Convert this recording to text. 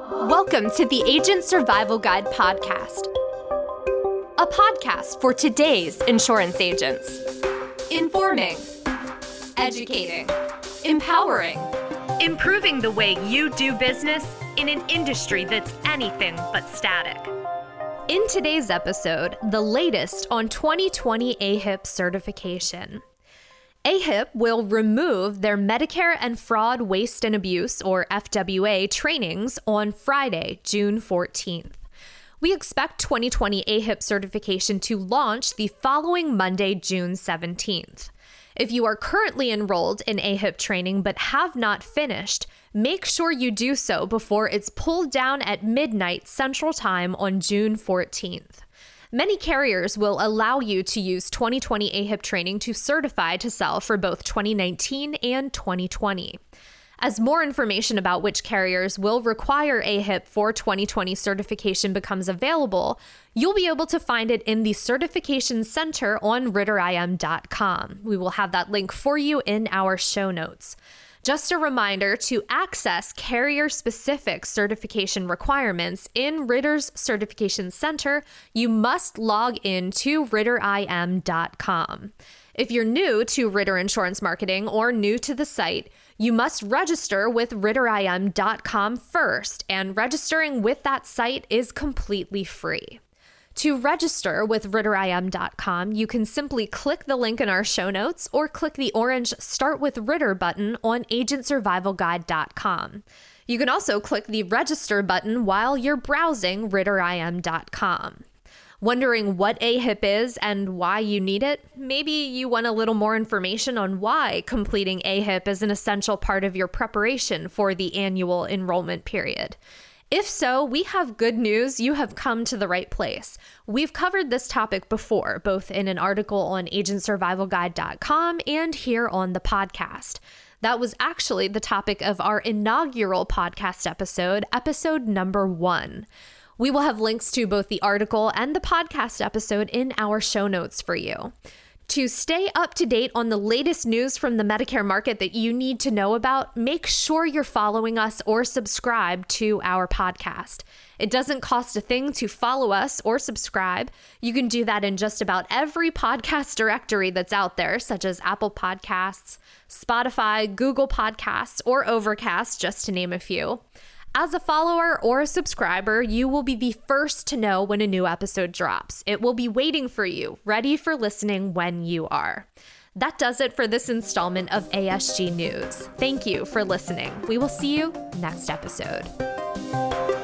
Welcome to the Agent Survival Guide podcast, a podcast for today's insurance agents. Informing, educating, empowering, improving the way you do business in an industry that's anything but static. In today's episode, the latest on 2020 AHIP certification. AHIP will remove their Medicare and Fraud, Waste and Abuse, or FWA, trainings on Friday, June 14th. We expect 2020 AHIP certification to launch the following Monday, June 17th. If you are currently enrolled in AHIP training but have not finished, make sure you do so before it's pulled down at midnight Central Time on June 14th. Many carriers will allow you to use 2020 AHIP training to certify to sell for both 2019 and 2020. As more information about which carriers will require AHIP for 2020 certification becomes available, you'll be able to find it in the Certification Center on RitterIM.com. We will have that link for you in our show notes. Just a reminder, to access carrier-specific certification requirements in Ritter's Certification Center, you must log in to RitterIM.com. If you're new to Ritter Insurance Marketing or new to the site, you must register with RitterIM.com first, and registering with that site is completely free. To register with RitterIM.com, you can simply click the link in our show notes or click the orange Start with Ritter button on AgentSurvivalGuide.com. You can also click the Register button while you're browsing RitterIM.com. Wondering what AHIP is and why you need it? Maybe you want a little more information on why completing AHIP is an essential part of your preparation for the annual enrollment period. If so, we have good news. You have come to the right place. We've covered this topic before, both in an article on AgentSurvivalGuide.com and here on the podcast. That was actually the topic of our inaugural podcast episode number 1. We will have links to both the article and the podcast episode in our show notes for you. To stay up to date on the latest news from the Medicare market that you need to know about, make sure you're following us or subscribe to our podcast. It doesn't cost a thing to follow us or subscribe. You can do that in just about every podcast directory that's out there, such as Apple Podcasts, Spotify, Google Podcasts, or Overcast, just to name a few. As a follower or a subscriber, you will be the first to know when a new episode drops. It will be waiting for you, ready for listening when you are. That does it for this installment of ASG News. Thank you for listening. We will see you next episode.